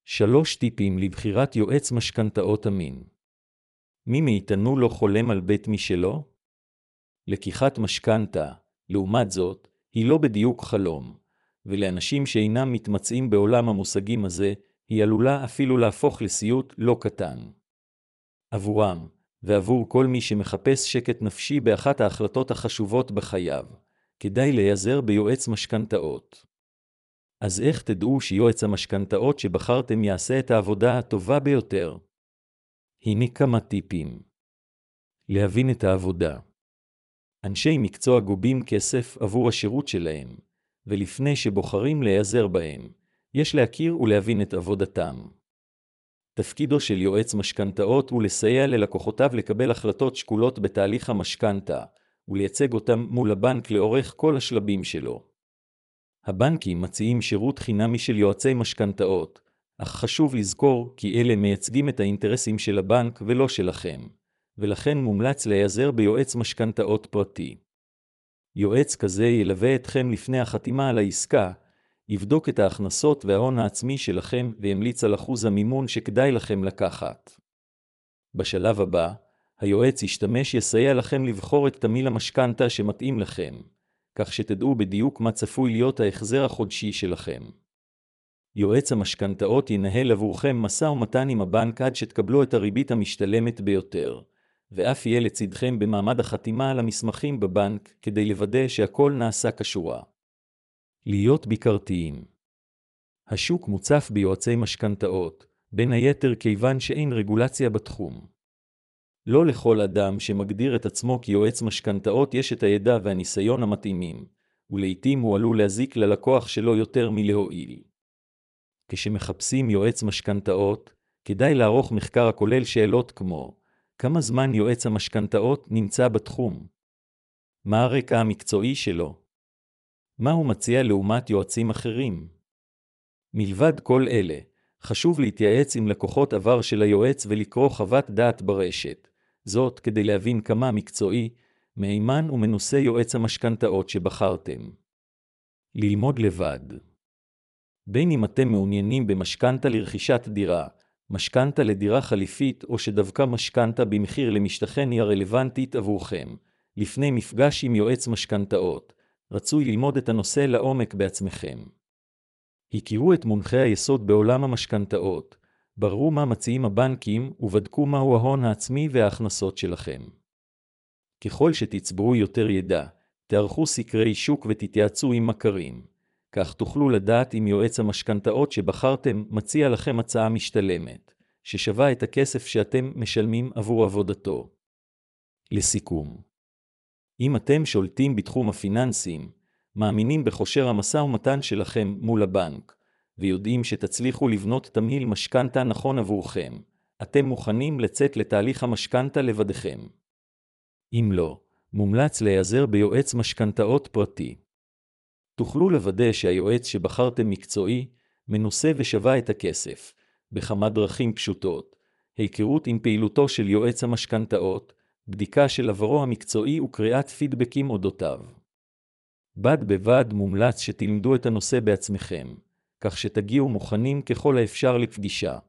3 טיפים לבחירת יועץ משכנתאות אמין. מי מאיתנו לא חולם על בית משלו? לקיחת משכנתה, לעומת זאת, היא לא בדיוק חלום, ולאנשים שאינם מתמצאים בעולם המושגים הזה, היא עלולה אפילו להפוך לסיוט לא קטן. עבורם, ועבור כל מי שמחפש שקט נפשי באחת ההחלטות החשובות בחייו, כדאי להיעזר ביועץ משכנתאות. אז איך תדעו שיועץ המשכנתאות שבחרתם יעשה את העבודה הטובה ביותר? הנה כמה טיפים. להבין את העבודה. אנשי מקצוע גובים כסף עבור השירות שלהם, ולפני שבוחרים להיעזר בהם, יש להכיר ולהבין את עבודתם. תפקידו של יועץ משכנתאות הוא לסייע ללקוחותיו לקבל החלטות שקולות בתהליך המשכנתה, ולייצג אותם מול הבנק לאורך כל השלבים שלו. הבנקים מציעים שירות חינמי של יועצי משכנתאות, אך חשוב לזכור כי אלה מייצגים את האינטרסים של הבנק ולא שלכם, ולכן מומלץ להיעזר ביועץ משכנתאות פרטי. יועץ כזה ילווה אתכם לפני החתימה על העסקה, יבדוק את ההכנסות וההון העצמי שלכם וימליץ על אחוז המימון שכדאי לכם לקחת. בשלב הבא, היועץ יסייע לכם לבחור את תמהיל המשכנתה שמתאים לכם, כך שתדעו בדיוק מה צפוי להיות ההחזר החודשי שלכם. יועץ המשכנתאות ינהל עבורכם משא ומתן עם הבנק עד שתקבלו את הריבית המשתלמת ביותר, ואף יהיה לצדכם במעמד החתימה על המסמכים בבנק כדי לוודא שהכל נעשה כשורה. להיות ביקרתיים. השוק מוצף ביועצי משכנתאות, בין היתר כיוון שאין רגולציה בתחום. לא לכל אדם שמגדיר את עצמו כיועץ משכנתאות יש את הידע והניסיון המתאימים, ולעיתים הוא עלול להזיק ללקוח שלו יותר מלהועיל. כשמחפשים יועץ משכנתאות, כדאי לערוך מחקר הכולל שאלות כמו: כמה זמן יועץ המשכנתאות נמצא בתחום? מה הרקע המקצועי שלו? מה הוא מציע לעומת יועצים אחרים? מלבד כל אלה, חשוב להתייעץ עם לקוחות עבר של היועץ ולקרוא חוות דעת ברשת, זאת כדי להבין כמה מקצועי, מהימן ומנוסה יועץ המשכנתאות שבחרתם. ללמוד לבד. בין אם אתם מעוניינים במשכנתה לרכישת דירה, משכנתה לדירה חליפית או שדווקא משכנתה במחיר למשתכן היא הרלוונטית עבורכם, לפני מפגש עם יועץ משכנתאות, רצוי ללמוד את הנושא לעומק בעצמכם. הכירו את מונחי היסוד בעולם המשכנתאות, בראו מה מציעים הבנקים ובדקו מהו ההון העצמי וההכנסות שלכם. ככל שתצברו יותר ידע, תערכו סקרי שוק ותתייעצו עם מכרים, כך תוכלו לדעת אם יועץ המשכנתאות שבחרתם מציע לכם הצעה משתלמת, ששווה את הכסף שאתם משלמים עבור עבודתו. לסיכום, אם אתם שולטים בתחום הפיננסים, מאמינים בכושר המשא ומתן שלכם מול הבנק, ויודעים שתצליחו לבנות תמהיל משכנתה נכון עבורכם, אתם מוכנים לצאת לתהליך המשכנתה לבדכם. אם לא, מומלץ להיעזר ביועץ משכנתאות פרטי. תוכלו לוודא שהיועץ שבחרתם מקצועי, מנוסה ושווה את הכסף, בכמה דרכים פשוטות: היכרות עם פעילותו של יועץ המשכנתאות, בדיקה של עברו המקצועי וקריאת פידבקים אודותיו. בד בבד מומלץ שתלמדו את הנושא בעצמכם, כך שתגיעו מוכנים ככל האפשר לפגישה.